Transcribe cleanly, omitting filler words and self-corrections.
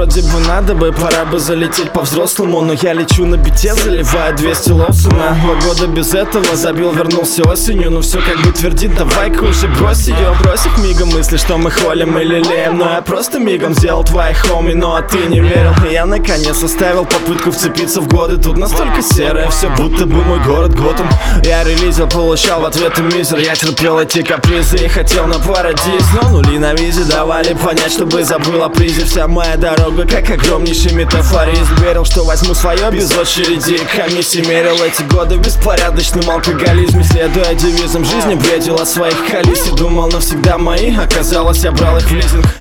Вроде бы надо бы, пора бы залететь по-взрослому, но я лечу на бите, заливая 200 Лоусона. 2 года без этого забил, вернулся осенью, но все как бы твердит, давай-ка уже брось ее. Бросив мигом мысли, что мы холим и лелеем, но я просто мигом сделал твои хоми, ну а ты не верил. И я наконец оставил попытку вцепиться в годы. Тут настолько серое, все будто бы мой город Готэм. Я релизил, получал в ответ и мизер. Я терпел эти капризы и хотел на парадиз, но нули на визе давали понять, чтобы забыл о призе. Вся моя дорога как огромнейший метафоризм. Верил, что возьму свое без очереди, комиссии мерил эти годы в беспорядочном алкоголизме. Следуя девизам жизни, бредил о своих колись и думал навсегда мои. Оказалось, я брал их в лизинг.